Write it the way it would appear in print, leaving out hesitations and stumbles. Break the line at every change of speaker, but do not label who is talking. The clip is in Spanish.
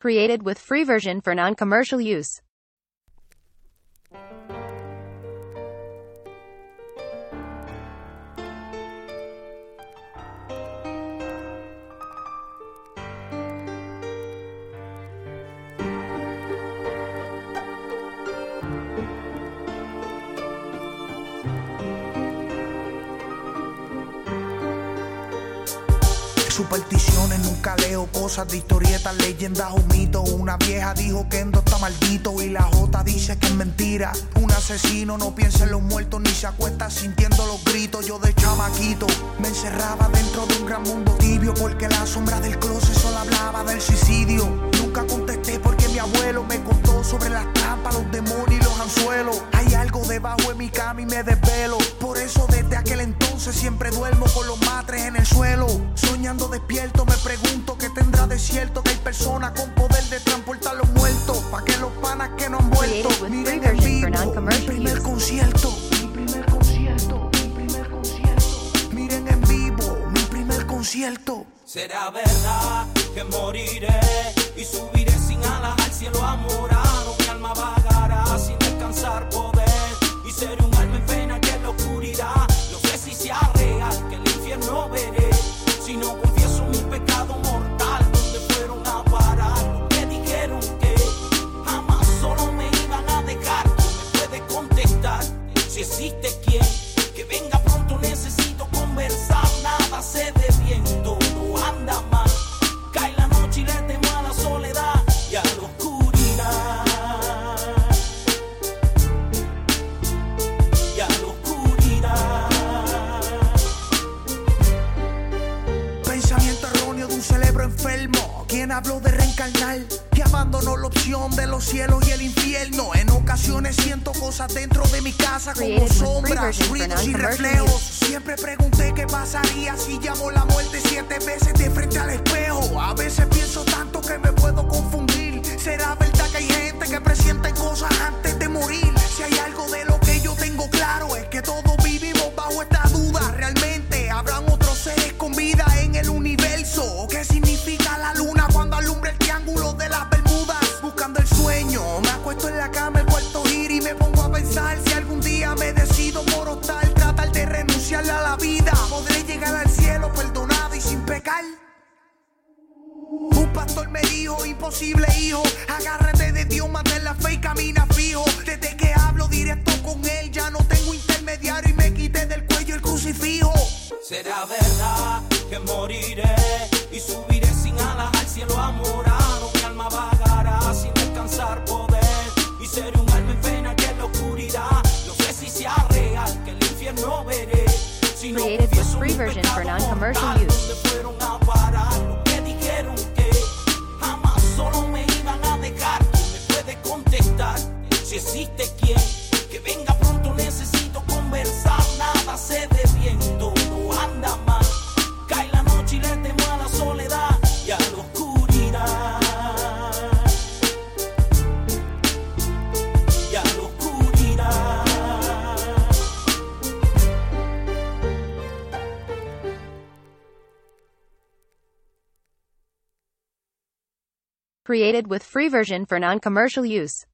Created with free version for non-commercial use.
Supersticiones, nunca leo cosas de historietas, leyendas o mitos. Una vieja dijo que Endo está maldito y la Jota dice que es mentira. Un asesino no piensa en los muertos ni se acuesta sintiendo los gritos. Yo de chamaquito me encerraba dentro de un gran mundo tibio, porque la sombra del closet solo hablaba del suicidio. Nunca contesté porque mi abuelo me contó sobre las trampas, los demonios y los anzuelos. Hay algo debajo de mi cama y me desvelo. Por eso desde aquel entonces siempre duermo con los matres en el suelo. Soñando despierto me pregunto qué tendrá de cierto, que hay personas con poder de transportar los muertos, pa' que los panas que no han muerto miren en vivo mi primer concierto. Miren en vivo mi primer concierto.
Será verdad que moriré y subiré sin alas al cielo amorado. Mi alma vagará sin descansar poder y seré un alma en pena que en la oscuridad. No sé si sea real que el infierno veré si no confieso mi pecado mortal. ¿Dónde fueron a parar los que dijeron que jamás solo me iban a dejar? ¿Quién me puede contestar si existe quien que venga pronto? Necesito conversar. Nada se ve bien, todo anda mal. Cae la noche y le temo a la soledad y a la oscuridad. Y a la oscuridad.
Pensamiento erróneo de un cerebro enfermo, quien habló de reencarnar y abandonó la opción de los cielos y el infierno. En ocasiones siento cosas dentro de mi casa como sombras, ruidos y reflejos. Siempre pregunté qué pasaría si llamo la muerte 7 veces de frente al espejo. A veces pienso tanto que me puedo confundir. ¿Será verdad que hay gente que presiente cosas antes de morir? Si hay algo de lo que yo tengo claro es que todos vivimos bajo esta duda. ¿Realmente habrán otros seres con vida en el universo? ¿Qué significa la luna cuando alumbra el triángulo de las Bermudas? Buscando el sueño, me acuesto en la cama, el cuarto gira y me pongo a pensar si algún día me decido por optar, tratar de renunciar a la vida. ¿Podré llegar al cielo perdonado y sin pecar? Un pastor me dijo, imposible hijo, agárrate de Dios, mantén la fe y camina fijo. Desde que hablo directo con él ya no tengo intermediario y me quité del cuello el crucifijo.
Será verdad que moriré y subiré sin alas al cielo amorado. Mi alma vagará sin descansar poder y seré un alma en pena que en la oscuridad. No sé si sea real que el infierno veré si no
Created with
confieso
free
mi
version
pecado
for non-commercial
mortal.
use.
¿Dónde fueron a parar los que dijeron que jamás solo me iban a dejar? ¿Quién me puede contestar si existe quien que venga pronto? Necesito conversar. Nada se ve bien, todo anda mal. Cae la noche y le temo a la soledad y a la oscuridad. Y a la oscuridad.
Created with free version for non-commercial use.